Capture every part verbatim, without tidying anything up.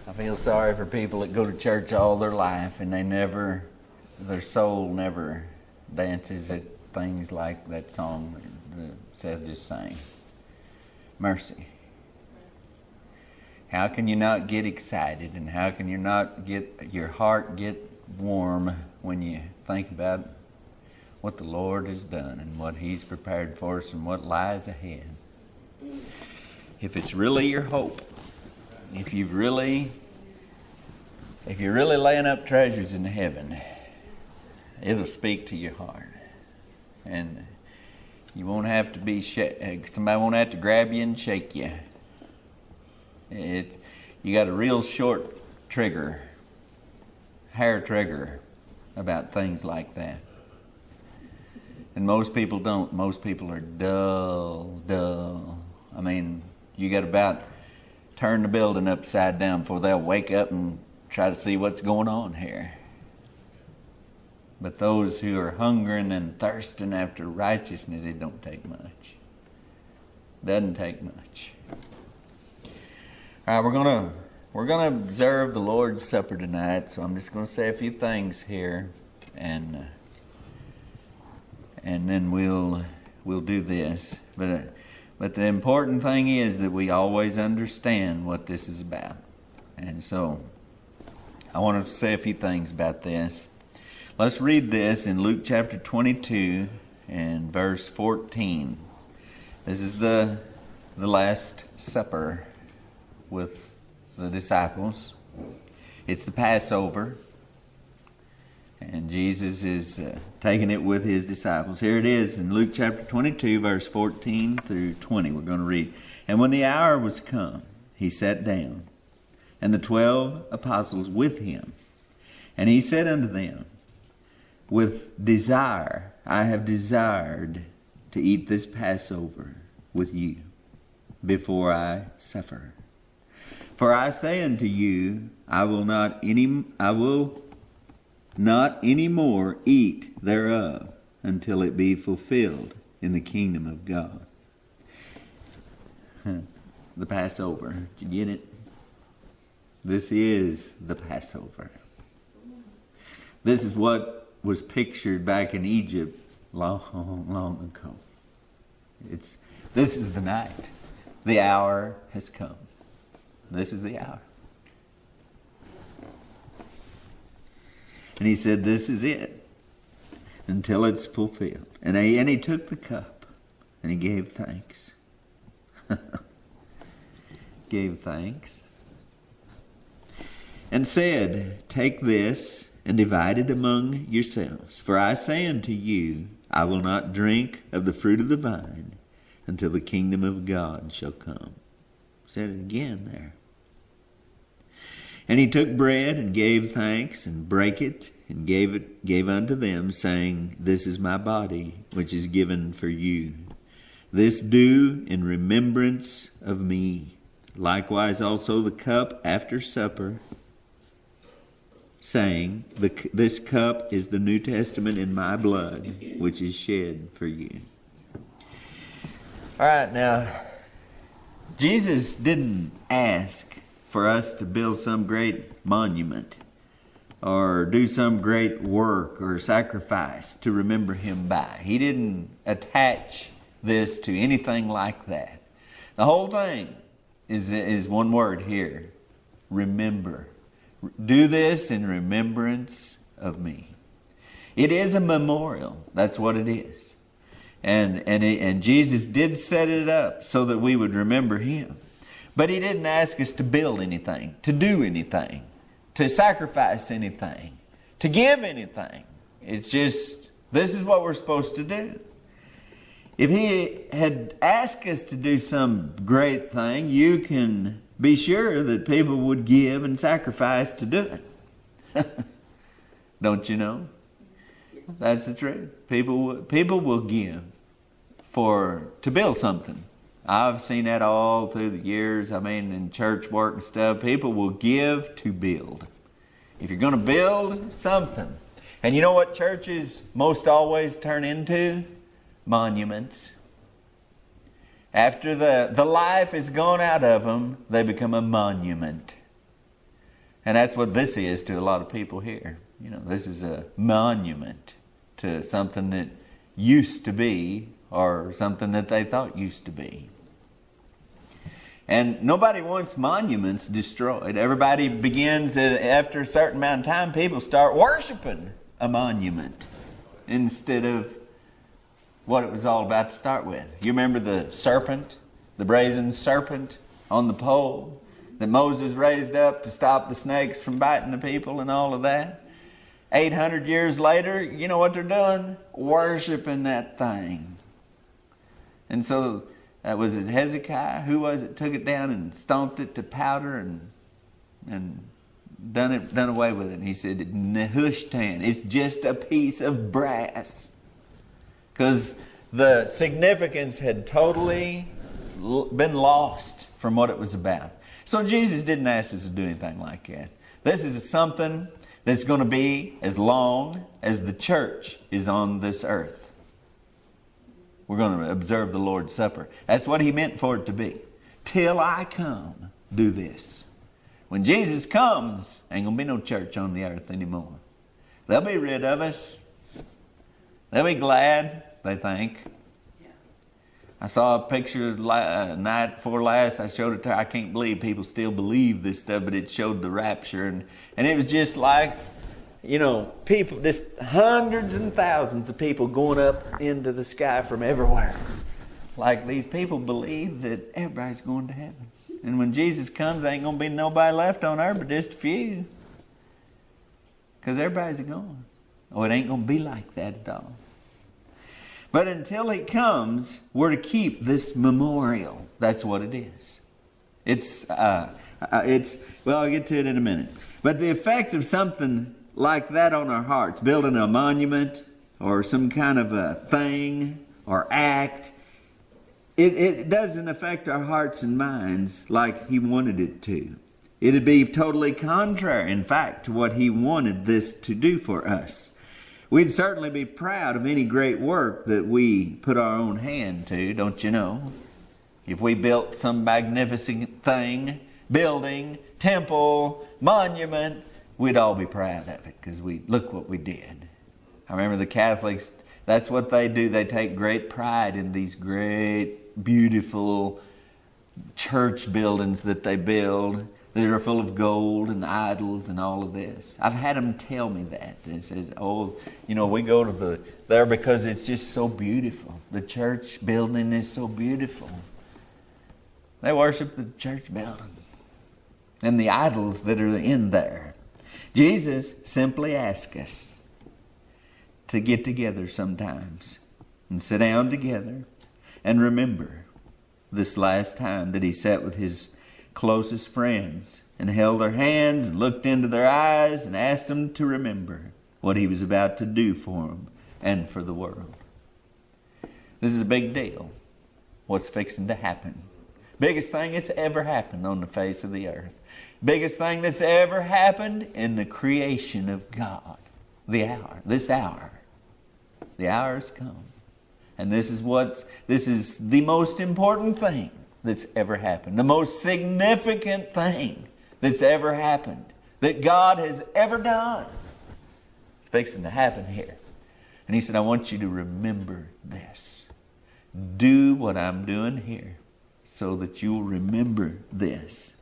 I feel sorry for people that go to church all their life and they never, their soul never dances at things like that song that Seth just sang. Mercy. How can you not get excited, and how can you not get your heart get warm when you think about what the Lord has done and what He's prepared for us and what lies ahead? If it's really your hope, if you've really, if you're really laying up treasures in heaven, it'll speak to your heart, and you won't have to be sh- somebody won't have to grab you and shake you. It, you got a real short trigger, hair trigger about things like that. And most people don't. Most people are dull, dull. I mean, you got about turn the building upside down before they'll wake up and try to see what's going on here. But those who are hungering and thirsting after righteousness, it don't take much. Doesn't take much. All right, we're gonna we're gonna observe the Lord's Supper tonight. So I'm just gonna say a few things here, and uh, and then we'll we'll do this. But uh, but the important thing is that we always understand what this is about. And so I want to say a few things about this. Let's read this in Luke chapter twenty-two and verse fourteen. This is the the Last Supper with the disciples. It's the Passover, and Jesus is uh, taking it with His disciples. Here it is in Luke chapter twenty-two, verse fourteen through twenty. We're going to read. And when the hour was come, He sat down, and the twelve apostles with Him. And He said unto them, With desire I have desired to eat this Passover with you before I suffer. For I say unto you, I will not any I will not any more eat thereof until it be fulfilled in the kingdom of God. The Passover. Did you get it? This is the Passover. This is what was pictured back in Egypt long, long ago. It's this is the night. The hour has come. This is the hour. And He said, this is it, until it's fulfilled. And he, and he took the cup, and He gave thanks. Gave thanks. And said, take this, and divide it among yourselves. For I say unto you, I will not drink of the fruit of the vine until the kingdom of God shall come. Said it again there. And He took bread and gave thanks and brake it and gave it gave unto them, saying, this is my body, which is given for you. This do in remembrance of me. Likewise also the cup after supper, saying, this cup is the New Testament in my blood, which is shed for you. All right, now, Jesus didn't ask for us to build some great monument or do some great work or sacrifice to remember Him by. He didn't attach this to anything like that. The whole thing is, is one word here. Remember. Do this in remembrance of me. It is a memorial. That's what it is. And, and, it, and Jesus did set it up so that we would remember Him. But He didn't ask us to build anything, to do anything, to sacrifice anything, to give anything. It's just, this is what we're supposed to do. If He had asked us to do some great thing, you can be sure that people would give and sacrifice to do it. Don't you know? That's the truth. People, people will give for to build something. I've seen that all through the years. I mean, in church work and stuff, people will give to build. If you're going to build something. And you know what churches most always turn into? Monuments. After the, the life is gone out of them, they become a monument. And that's what this is to a lot of people here. You know, this is a monument to something that used to be, or something that they thought used to be. And nobody wants monuments destroyed. Everybody begins, after a certain amount of time, people start worshiping a monument instead of what it was all about to start with. You remember the serpent, the brazen serpent on the pole that Moses raised up to stop the snakes from biting the people and all of that? eight hundred years later, you know what they're doing? Worshiping that thing. And so, uh, was it Hezekiah? Who was it? Took it down and stomped it to powder and and done it done away with it. And he said, Nehushtan, it's just a piece of brass. Because the significance had totally l- been lost from what it was about. So Jesus didn't ask us to do anything like that. This is something that's going to be as long as the church is on this earth. We're going to observe the Lord's Supper. That's what He meant for it to be. Till I come, do this. When Jesus comes, ain't going to be no church on the earth anymore. They'll be rid of us. They'll be glad, they think. I saw a picture uh, night before last. I showed it to her. I can't believe people still believe this stuff, but it showed the rapture. And, and it was just like, you know, people, just hundreds and thousands of people going up into the sky from everywhere. Like these people believe that everybody's going to heaven. And when Jesus comes, there ain't going to be nobody left on earth but just a few. Because everybody's gone. Oh, it ain't going to be like that at all. But until He comes, we're to keep this memorial. That's what it is. It's, uh, uh, it's. Well, I'll get to it in a minute. But the effect of something like that on our hearts, building a monument or some kind of a thing or act, it, it doesn't affect our hearts and minds like He wanted it to. It'd be totally contrary, in fact, to what He wanted this to do for us. We'd certainly be proud of any great work that we put our own hand to, don't you know? If we built some magnificent thing, building, temple, monument, we'd all be proud of it because we look what we did. I remember the Catholics, that's what they do. They take great pride in these great, beautiful church buildings that they build that are full of gold and idols and all of this. I've had them tell me that. It says, oh, you know, we go to the there because it's just so beautiful. The church building is so beautiful. They worship the church building and the idols that are in there. Jesus simply asks us to get together sometimes and sit down together and remember this last time that He sat with His closest friends and held their hands and looked into their eyes and asked them to remember what He was about to do for them and for the world. This is a big deal. What's fixing to happen. Biggest thing that's ever happened on the face of the earth. Biggest thing that's ever happened in the creation of God. The hour. This hour. The hour has come. And this is what's this is the most important thing that's ever happened. The most significant thing that's ever happened. That God has ever done. It's fixing to happen here. And He said, I want you to remember this. Do what I'm doing here so that you'll remember this.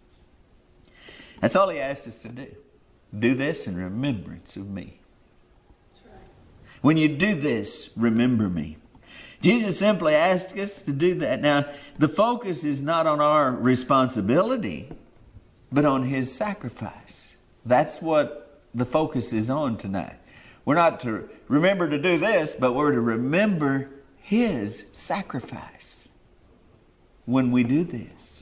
That's all He asked us to do. Do this in remembrance of me. That's right. When you do this, remember me. Jesus simply asked us to do that. Now, the focus is not on our responsibility, but on His sacrifice. That's what the focus is on tonight. We're not to remember to do this, but we're to remember His sacrifice when we do this.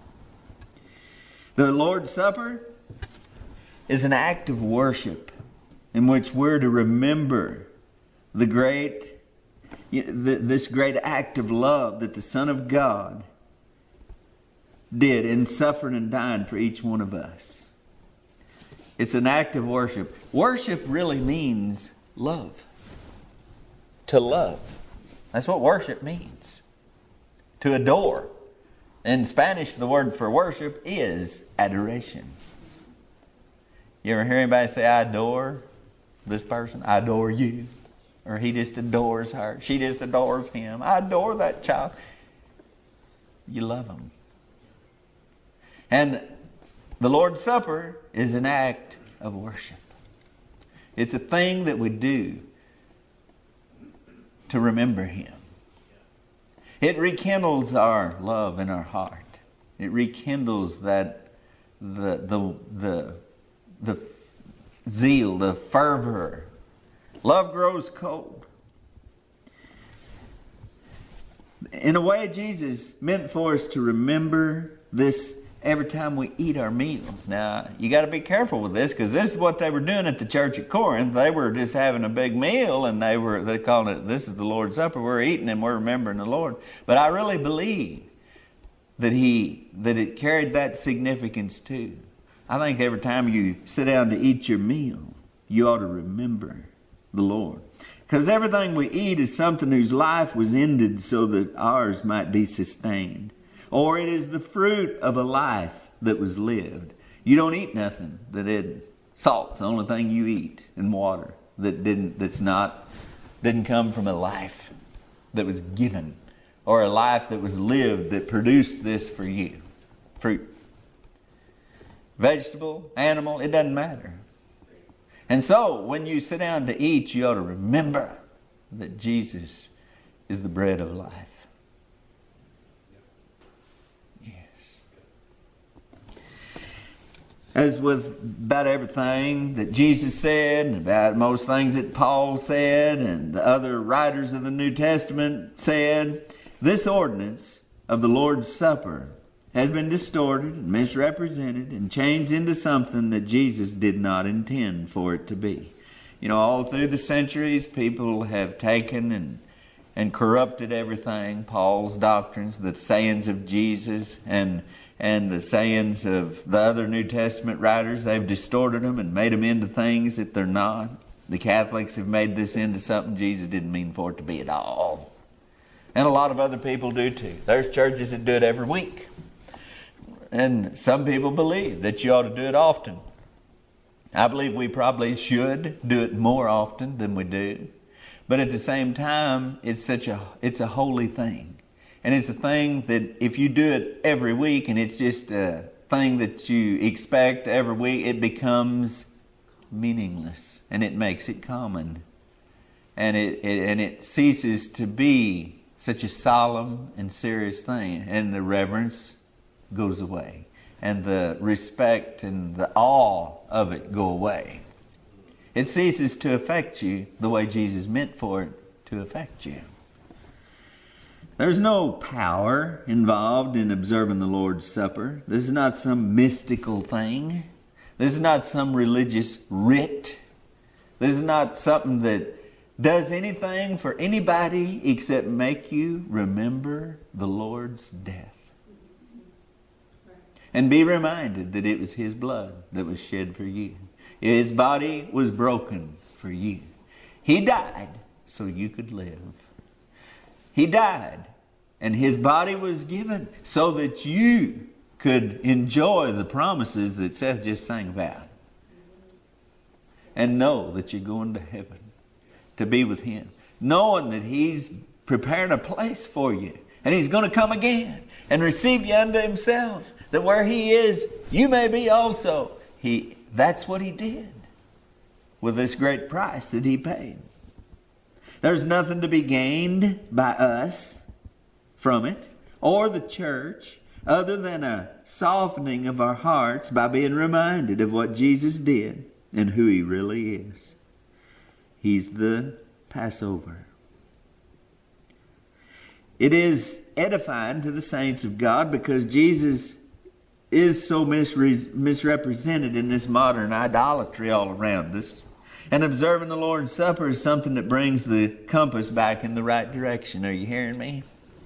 The Lord's Supper is an act of worship in which we're to remember the great this great act of love that the Son of God did in suffering and dying for each one of us. It's an act of worship. Worship really means love. To love. That's what worship means. To adore. In Spanish, the word for worship is adoration. You ever hear anybody say, I adore this person? I adore you. Or he just adores her. She just adores him. I adore that child. You love them. And the Lord's Supper is an act of worship. It's a thing that we do to remember Him. It rekindles our love in our heart. It rekindles that the the the the zeal, the fervor. Love grows cold. In a way, Jesus meant for us to remember this every time we eat our meals. Now, you got to be careful with this, because this is what they were doing at the church at Corinth. They were just having a big meal, and they were they called it, this is the Lord's Supper. We're eating and we're remembering the Lord. But I really believe that he that it carried that significance too. I think every time you sit down to eat your meal, you ought to remember the Lord. Because everything we eat is something whose life was ended so that ours might be sustained. Or it is the fruit of a life that was lived. You don't eat nothing that isn't. Salt's the only thing you eat, and water that didn't that's not didn't come from a life that was given, or a life that was lived that produced this for you. Fruit. Vegetable, animal, it doesn't matter. And so, when you sit down to eat, you ought to remember that Jesus is the bread of life. As with about everything that Jesus said, and about most things that Paul said, and the other writers of the New Testament said, this ordinance of the Lord's Supper has been distorted and misrepresented and changed into something that Jesus did not intend for it to be. You know, all through the centuries, people have taken and and corrupted everything. Paul's doctrines, the sayings of Jesus, and and the sayings of the other New Testament writers, they've distorted them and made them into things that they're not. The Catholics have made this into something Jesus didn't mean for it to be at all. And a lot of other people do too. There's churches that do it every week. And some people believe that you ought to do it often. I believe we probably should do it more often than we do. But at the same time, it's such a it's a holy thing. And it's a thing that if you do it every week and it's just a thing that you expect every week, it becomes meaningless and it makes it common. And it, it and it ceases to be such a solemn and serious thing. And the reverence goes away. And the respect and the awe of it go away. It ceases to affect you the way Jesus meant for it to affect you. There's no power involved in observing the Lord's Supper. This is not some mystical thing. This is not some religious rite. This is not something that does anything for anybody except make you remember the Lord's death. And be reminded that it was His blood that was shed for you. His body was broken for you. He died so you could live. He died, and His body was given so that you could enjoy the promises that Seth just sang about. And know that you're going to heaven to be with Him. Knowing that He's preparing a place for you. And He's going to come again and receive you unto Himself. That where He is, you may be also. He that's what He did with this great price that He paid. There's nothing to be gained by us from it, or the church, other than a softening of our hearts by being reminded of what Jesus did and who He really is. He's the Passover. It is edifying to the saints of God because Jesus is so misre- misrepresented in this modern idolatry all around us. And observing the Lord's Supper is something that brings the compass back in the right direction. Are you hearing me?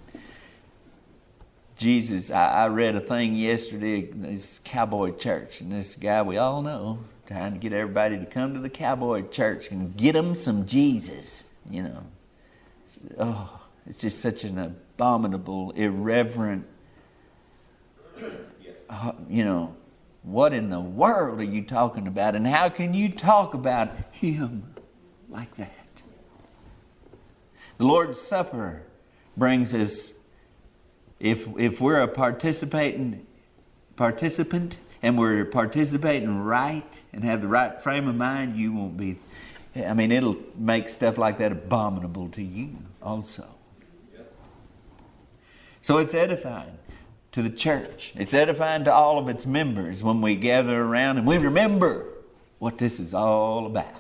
Jesus, I, I read a thing yesterday, this cowboy church, and this guy we all know, trying to get everybody to come to the cowboy church and get them some Jesus, you know. Oh, it's just such an abominable, irreverent, uh, you know, what in the world are you talking about? And how can you talk about Him like that? The Lord's Supper brings us, if if we're a participating participant and we're participating right and have the right frame of mind, you won't be, I mean, it'll make stuff like that abominable to you also. So it's edifying to the church. It's edifying to all of its members when we gather around and we remember what this is all about.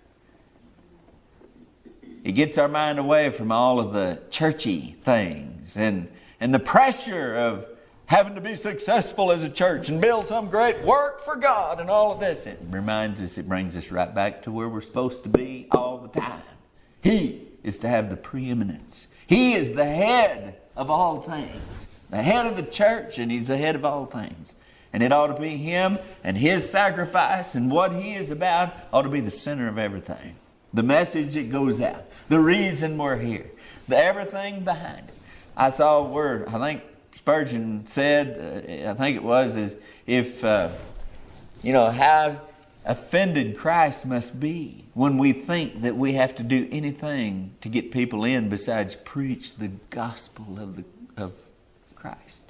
It gets our mind away from all of the churchy things and, and the pressure of having to be successful as a church and build some great work for God and all of this. It reminds us, it brings us right back to where we're supposed to be all the time. He is to have the preeminence. He is the head of all things. The head of the church, and He's the head of all things. And it ought to be Him and His sacrifice and what He is about ought to be the center of everything. The message that goes out. The reason we're here. The everything behind it. I saw a word, I think Spurgeon said, uh, I think it was, is if, uh, you know, how offended Christ must be when we think that we have to do anything to get people in besides preach the gospel of the of Christ.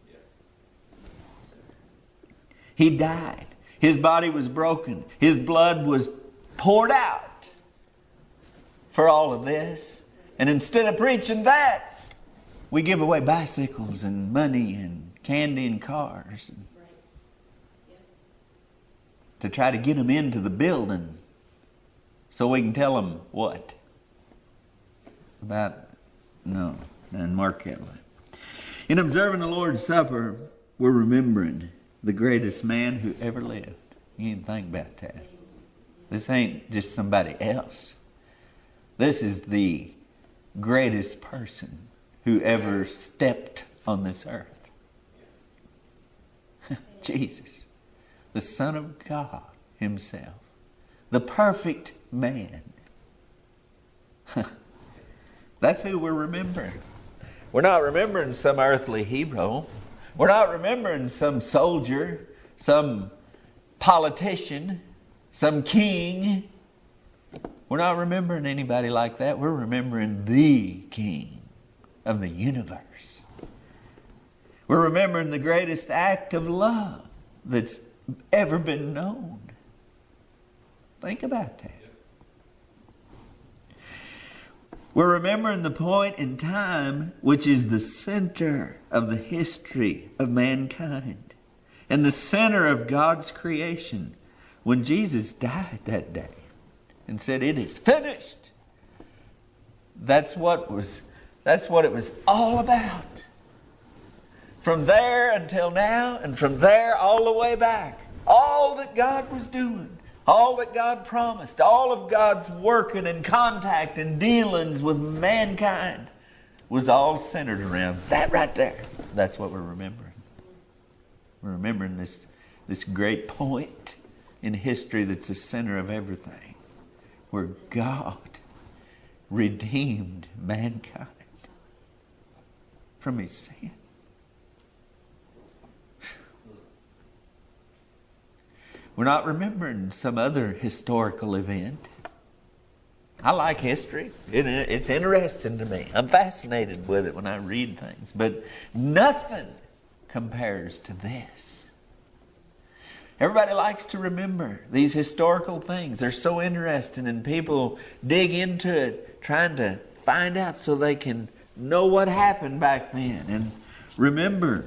He died. His body was broken. His blood was poured out for all of this. And instead of preaching that, we give away bicycles and money and candy and cars to try to get them into the building so we can tell them what? About, no, and Mark that way. In observing the Lord's Supper, we're remembering the greatest man who ever lived. You didn't think about that. This ain't just somebody else. This is the greatest person who ever stepped on this earth. Jesus, the Son of God Himself, the perfect man. That's who we're remembering. We're not remembering some earthly hero. We're not remembering some soldier, some politician, some king. We're not remembering anybody like that. We're remembering the King of the universe. We're remembering the greatest act of love that's ever been known. Think about that. We're remembering the point in time which is the center of the history of mankind and the center of God's creation when Jesus died that day and said, "It is finished." That's what was that's what it was all about. From there until now, and from there all the way back, all that God was doing, all that God promised, all of God's working and contact and dealings with mankind was all centered around that right there. That's what we're remembering. We're remembering this, this great point in history that's the center of everything, where God redeemed mankind from his sin. We're not remembering some other historical event. I like history. It, it's interesting to me. I'm fascinated with it when I read things. But nothing compares to this. Everybody likes to remember these historical things. They're so interesting, and people dig into it trying to find out so they can know what happened back then and remember.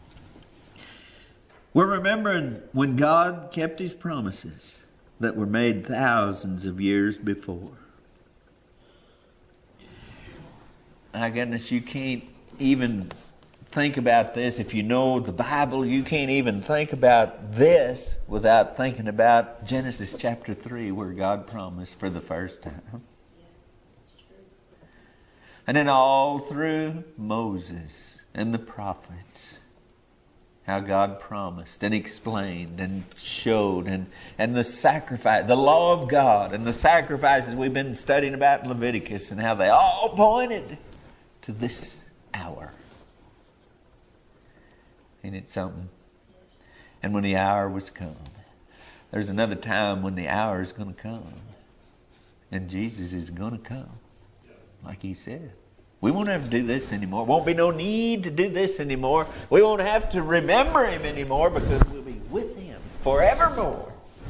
We're remembering when God kept his promises that were made thousands of years before. My goodness, you can't even think about this. If you know the Bible, you can't even think about this without thinking about Genesis chapter three, where God promised for the first time. And then all through Moses and the prophets, how God promised and explained and showed, and, and the sacrifice, the law of God and the sacrifices we've been studying about in Leviticus, and how they all pointed to this hour. Ain't it something? and when the hour was come. There's another time when the hour is going to come. And Jesus is going to come. Like he said. We won't have to do this anymore. Won't be no need to do this anymore. We won't have to remember him anymore because we'll be with him forevermore.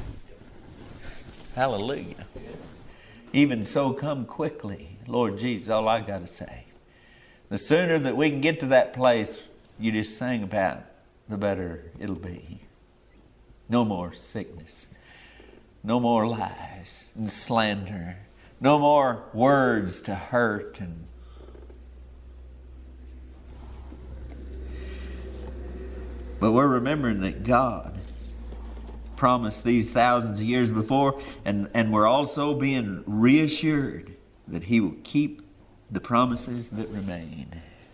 Hallelujah. Even so, come quickly. Lord Jesus, all I got to say. The sooner that we can get to that place you just sang about, the better it'll be. No more sickness. No more lies and slander. No more words to hurt and but we're remembering that God promised these thousands of years before, and, and we're also being reassured that he will keep the promises that remain.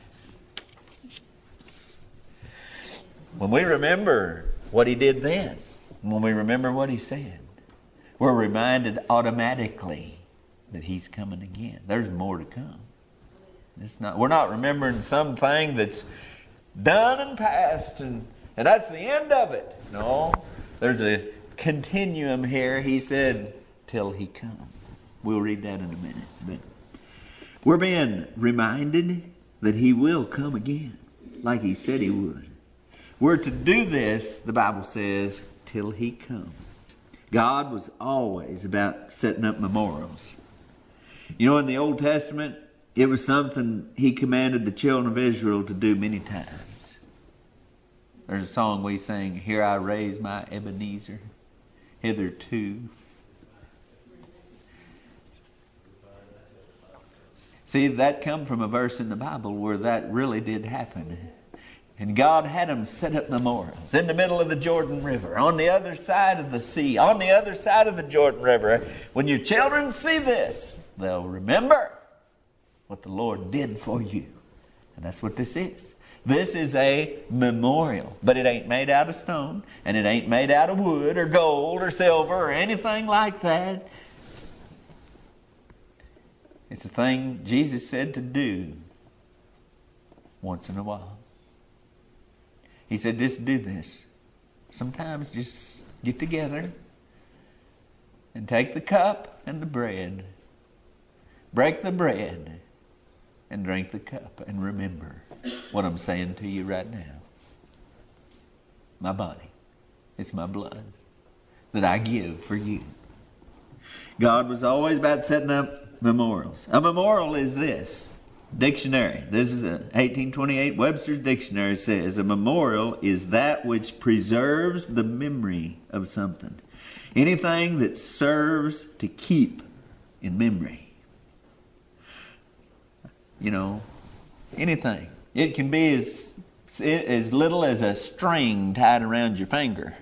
When we remember what he did then, when we remember what he said, we're reminded automatically that he's coming again. There's more to come. It's not, we're not remembering something that's done and past and, and that's the end of it. No, there's a continuum here. He said, till he come. We'll read that in a minute. But we're being reminded that he will come again, like he said he would. We're to do this, the Bible says, till he come. God was always about setting up memorials. You know, in the Old Testament, it was something he commanded the children of Israel to do many times. There's a song we sing, here I raise my Ebenezer, hitherto. See, that come from a verse in the Bible where that really did happen. And God had them set up memorials in the middle of the Jordan River, on the other side of the sea, on the other side of the Jordan River. When your children see this, they'll remember what the Lord did for you. And that's what this is. This is a memorial. But it ain't made out of stone, and it ain't made out of wood or gold or silver or anything like that. It's a thing Jesus said to do once in a while. He said, just do this. Sometimes just get together and take the cup and the bread. Break the bread and drink the cup. And remember what I'm saying to you right now. My body. It's my blood that I give for you. God was always about setting up memorials. A memorial is this. Dictionary. This is a eighteen twenty-eight Webster's Dictionary says a memorial is that which preserves the memory of something. Anything that serves to keep in memory. You know, anything. It can be as as little as a string tied around your finger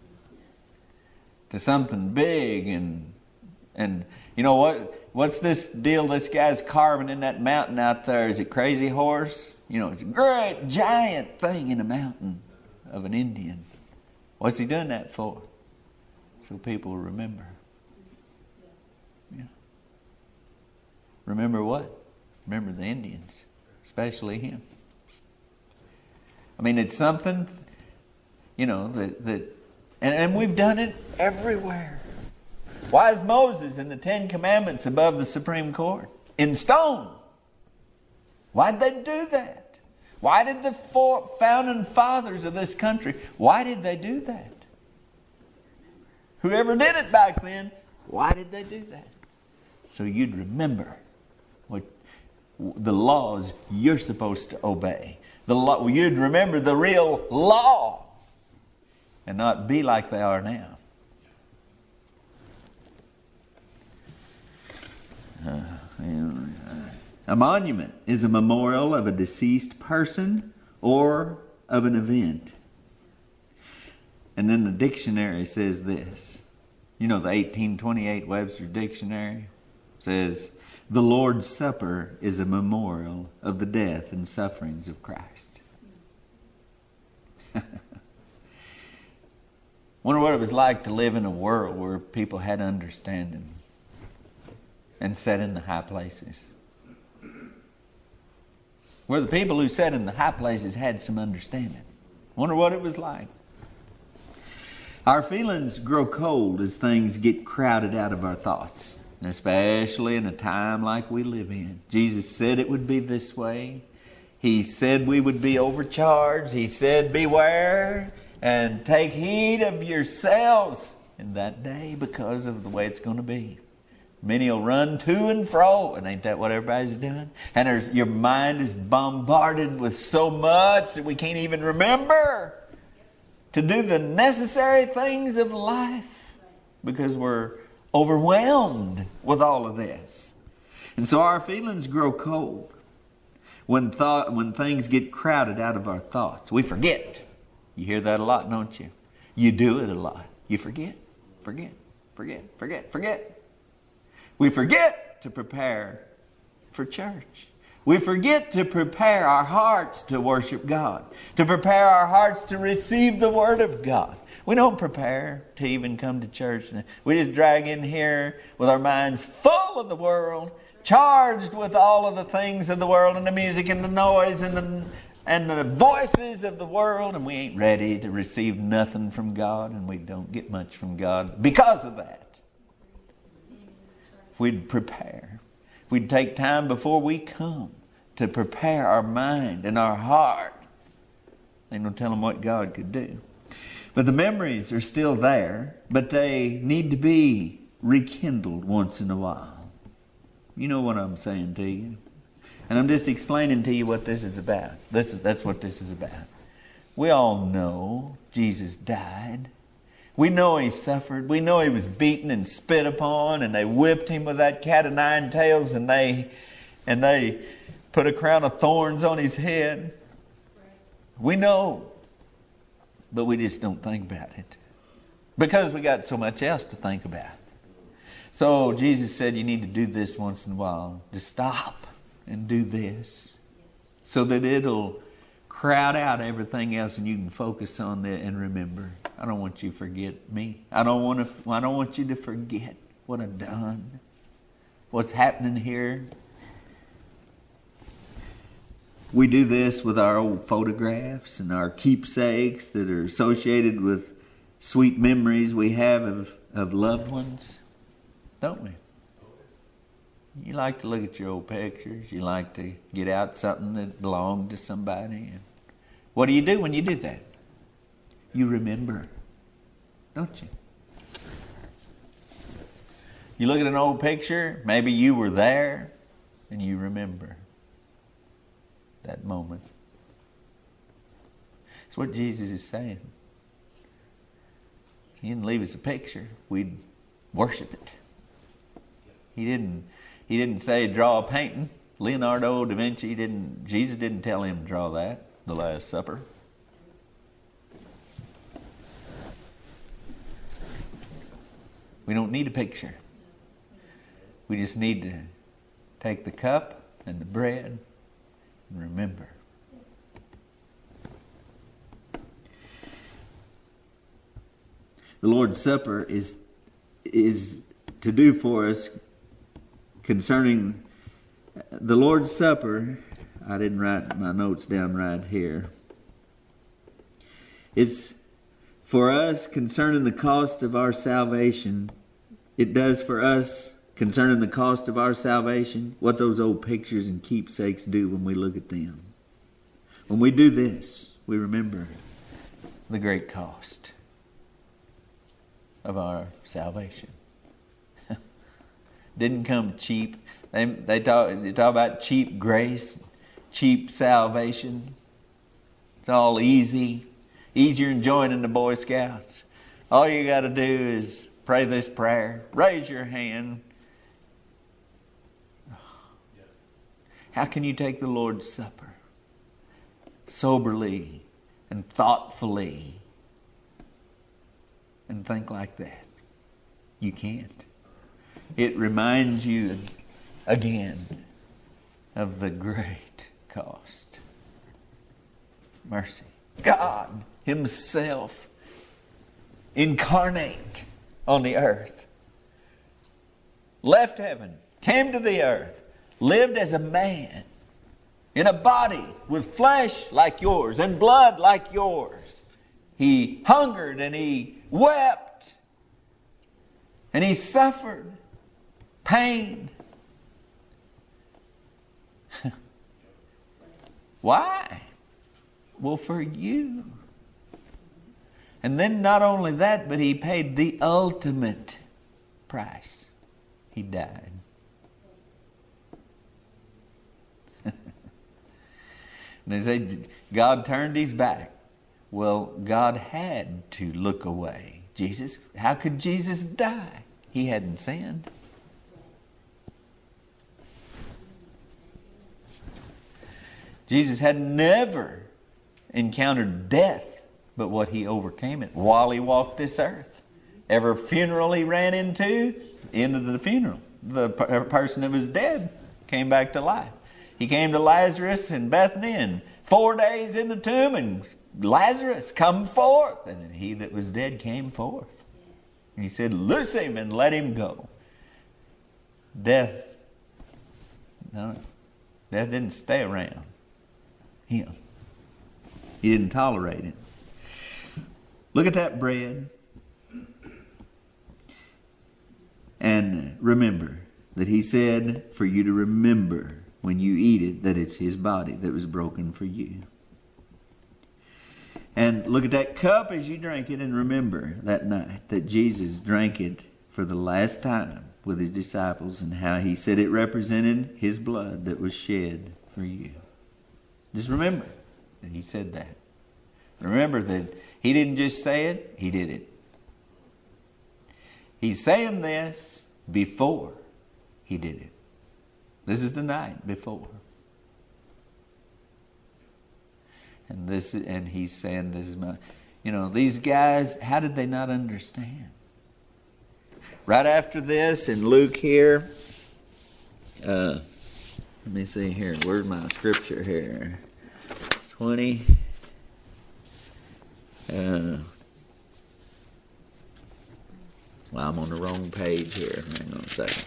to something big and and you know what? What's this deal this guy's carving in that mountain out there? Is it Crazy Horse? You know, it's a great giant thing in a mountain of an Indian. What's he doing that for? So people will remember. Yeah. Remember what? Remember the Indians, especially him. I mean, it's something, you know, that, that and, and we've done it everywhere. Why is Moses in the Ten Commandments above the Supreme Court? In stone. Why did they do that? Why did the four founding fathers of this country, why did they do that? Whoever did it back then, why did they do that? So you'd remember what the laws you're supposed to obey. The law, you'd remember the real law and not be like they are now. Uh, a monument is a memorial of a deceased person or of an event. And then the dictionary says this. You know, the eighteen twenty-eight Webster Dictionary says, the Lord's Supper is a memorial of the death and sufferings of Christ. Wonder what it was like to live in a world where people had understanding and sat in the high places. Where the people who sat in the high places had some understanding. Wonder what it was like. Our feelings grow cold as things get crowded out of our thoughts, and especially in a time like we live in. Jesus said it would be this way. He said we would be overcharged. He said, beware and take heed of yourselves in that day, because of the way it's going to be. Many will run to and fro, and ain't that what everybody's doing? And there's, your mind is bombarded with so much that we can't even remember to do the necessary things of life, because we're overwhelmed with all of this. And so our feelings grow cold when thought when things get crowded out of our thoughts. We forget. You hear that a lot, don't you? You do it a lot. You forget, forget, forget, forget, forget. We forget to prepare for church. We forget to prepare our hearts to worship God, to prepare our hearts to receive the Word of God. We don't prepare to even come to church. We just drag in here with our minds full of the world, charged with all of the things of the world and the music and the noise and the, and the voices of the world, and we ain't ready to receive nothing from God, and we don't get much from God because of that. If we'd prepare, if we'd take time before we come to prepare our mind and our heart, ain't no telling what God could do. But the memories are still there, but they need to be rekindled once in a while. You know what I'm saying to you. And I'm just explaining to you what this is about. This is, that's what this is about. We all know Jesus died. We know He suffered. We know He was beaten and spit upon, and they whipped Him with that cat o' nine tails, and they and they put a crown of thorns on His head. We know, but we just don't think about it, because we got so much else to think about. So Jesus said you need to do this once in a while. Just stop and do this, so that it'll crowd out everything else, and you can focus on that and remember. I don't want you to forget me. I don't want to. I don't want you to forget what I've done, what's happening here. We do this with our old photographs and our keepsakes that are associated with sweet memories we have of, of loved ones, don't we? You like to look at your old pictures. You like to get out something that belonged to somebody. And what do you do when you do that? You remember, don't you? You look at an old picture, maybe you were there, and you remember that moment. That's what Jesus is saying. He didn't leave us a picture. We'd worship it. He didn't He didn't say draw a painting. Leonardo da Vinci didn't, Jesus didn't tell him to draw that, the Last Supper. We don't need a picture. We just need to take the cup and the bread and remember. The Lord's Supper is is to do for us concerning the Lord's Supper. I didn't write my notes down right here. It's for us concerning the cost of our salvation. It does for us concerning the cost of our salvation what those old pictures and keepsakes do when we look at them. When we do this, we remember the great cost of our salvation. Didn't come cheap. They they talk they talk about cheap grace, cheap salvation. It's all easy, easier than joining the Boy Scouts. All you got to do is pray this prayer, raise your hand. How can you take the Lord's Supper soberly and thoughtfully and think like that? You can't. It reminds you again of the great cost. Mercy. God Himself incarnate on the earth, left heaven, came to the earth, lived as a man in a body with flesh like yours and blood like yours. He hungered and He wept. And He suffered pain. Why? Well, for you. And then not only that, but He paid the ultimate price. He died. And they say God turned His back. Well, God had to look away. Jesus, how could Jesus die? He hadn't sinned. Jesus had never encountered death, but what He overcame it while He walked this earth. Every funeral He ran into, end of the funeral, the person that was dead came back to life. He came to Lazarus in Bethany, and four days in the tomb, and Lazarus, come forth. And he that was dead came forth. And He said, loose him and let him go. Death, no, death didn't stay around Him. He didn't tolerate it. Look at that bread. And remember that He said for you to remember when you eat it that it's His body that was broken for you. And look at that cup as you drink it, and remember that night that Jesus drank it for the last time with His disciples, and how He said it represented His blood that was shed for you. Just remember that He said that. Remember that He didn't just say it, He did it. He's saying this before He did it. This is the night before. And this, and He's saying, this is my, you know, these guys, how did they not understand? Right after this, in Luke here, uh, let me see here, where's my scripture here? twenty, uh, well, I'm on the wrong page here. Hang on a second.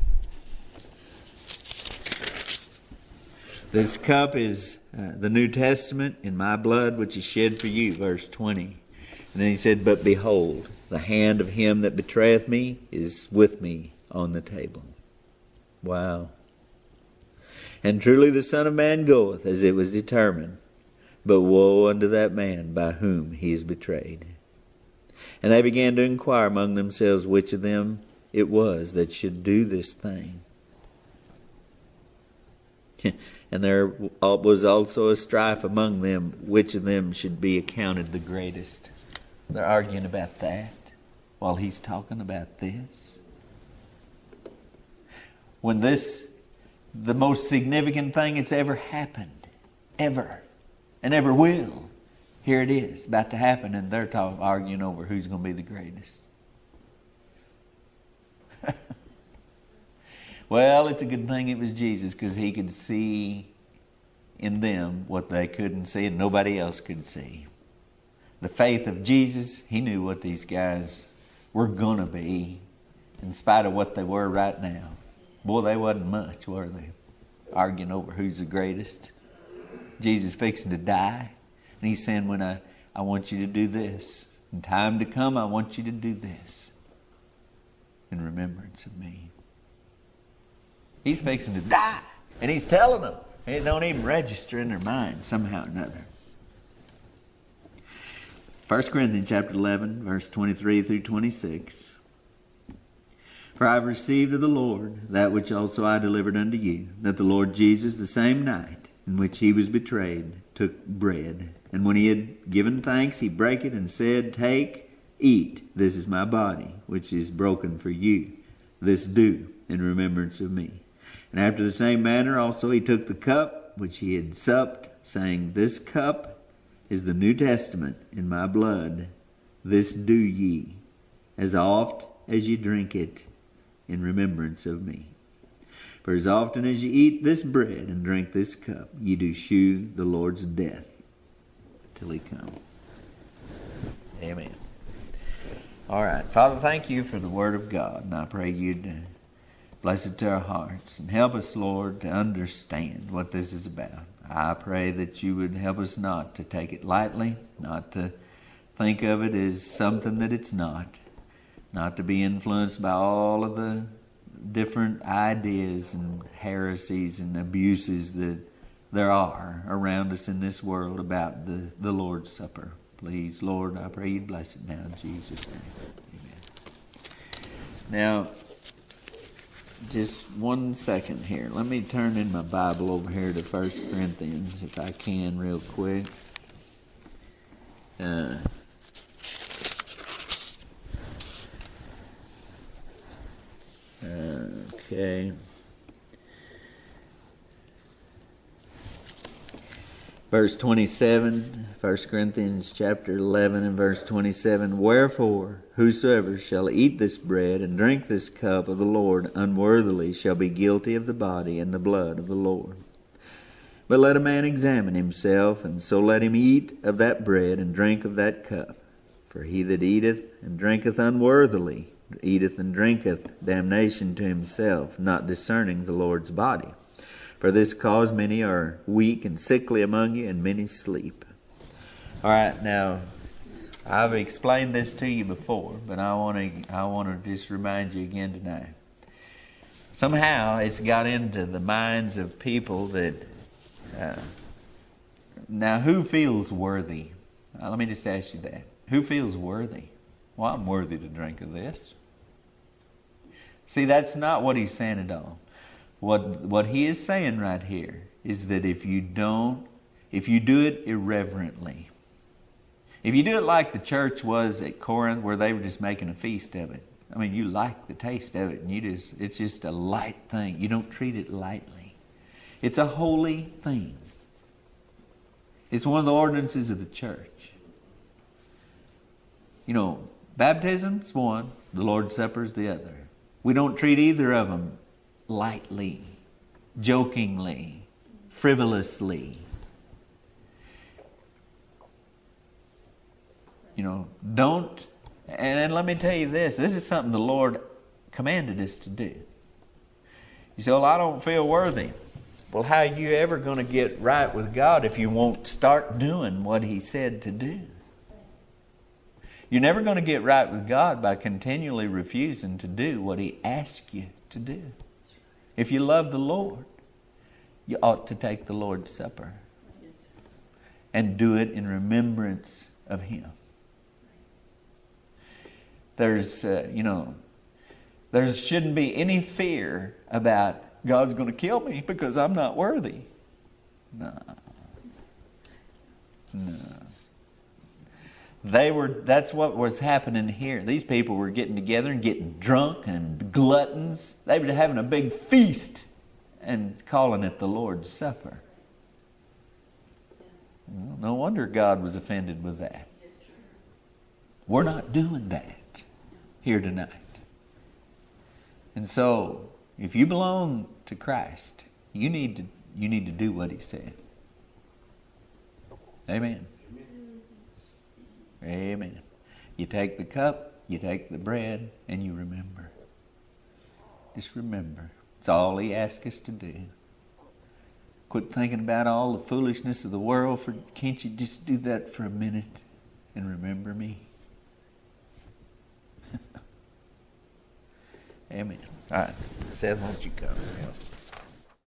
This cup is uh, the New Testament in my blood, which is shed for you, verse twenty. And then He said, but behold, the hand of him that betrayeth me is with me on the table. Wow. And truly the Son of Man goeth as it was determined, but woe unto that man by whom He is betrayed. And they began to inquire among themselves which of them it was that should do this thing. And there was also a strife among them, which of them should be accounted the greatest. They're arguing about that while He's talking about this. When this, the most significant thing that's ever happened, ever, and ever will, here it is, about to happen, and they're talking, arguing over who's going to be the greatest. Well, it's a good thing it was Jesus, because He could see in them what they couldn't see and nobody else could see. The faith of Jesus, He knew what these guys were going to be in spite of what they were right now. Boy, they wasn't much, were they? Arguing over who's the greatest. Jesus fixing to die. And He's saying, when I, I want you to do this. In time to come, I want you to do this. In remembrance of me. He's fixing to die. And He's telling them. It don't even register in their mind somehow or another. First Corinthians chapter eleven, verse twenty-three through twenty-six. For I have received of the Lord that which also I delivered unto you, that the Lord Jesus, the same night in which He was betrayed, took bread. And when He had given thanks, He brake it and said, Take, eat, this is my body, which is broken for you. This do in remembrance of me. And after the same manner also He took the cup which He had supped, saying, This cup is the New Testament in my blood. This do ye, as oft as ye drink it, in remembrance of me. For as often as ye eat this bread and drink this cup, ye do shew the Lord's death till He come. Amen. All right. Father, thank You for the Word of God. And I pray You'd bless it to our hearts. And help us, Lord, to understand what this is about. I pray that You would help us not to take it lightly, not to think of it as something that it's not. Not to be influenced by all of the different ideas and heresies and abuses that there are around us in this world about the, the Lord's Supper. Please, Lord, I pray you bless it now in Jesus' name. Amen. Now, just one second here. Let me turn in my Bible over here to First Corinthians, if I can, real quick. Uh, okay. Verse twenty-seven, First Corinthians chapter eleven and verse twenty-seven. Wherefore, whosoever shall eat this bread and drink this cup of the Lord unworthily shall be guilty of the body and the blood of the Lord. But let a man examine himself, and so let him eat of that bread and drink of that cup. For he that eateth and drinketh unworthily eateth and drinketh damnation to himself, not discerning the Lord's body. For this cause many are weak and sickly among you, and many sleep. All right, now, I've explained this to you before, but I want to I want to just remind you again tonight. Somehow it's got into the minds of people that, uh, now who feels worthy? Uh, let me just ask you that. Who feels worthy? Well, I'm worthy to drink of this. See, that's not what he's saying at all. What what he is saying right here is that if you don't, if you do it irreverently, if you do it like the church was at Corinth, where they were just making a feast of it. I mean, you like the taste of it, and you just it's just a light thing. You don't treat it lightly. It's a holy thing. It's one of the ordinances of the church. You know, baptism's one, the Lord's Supper's the other. We don't treat either of them lightly, jokingly, frivolously. You know, don't, and let me tell you this, this is something the Lord commanded us to do. You say, well, I don't feel worthy. Well, how are you ever going to get right with God if you won't start doing what He said to do? You're never going to get right with God by continually refusing to do what He asked you to do. If you love the Lord, you ought to take the Lord's Supper and do it in remembrance of Him. There's, uh, you know, there shouldn't be any fear about God's going to kill me because I'm not worthy. No. No. They were, that's what was happening here. These people were getting together and getting drunk and gluttons. They were having a big feast and calling it the Lord's Supper. Well, no wonder God was offended with that. We're not doing that here tonight. And so, if you belong to Christ, you need to you need to do what He said. Amen. Amen. You take the cup, you take the bread, and you remember. Just remember. It's all He asks us to do. Quit thinking about all the foolishness of the world. For can't you just do that for a minute and remember me? Amen. All right. Seth, won't you come?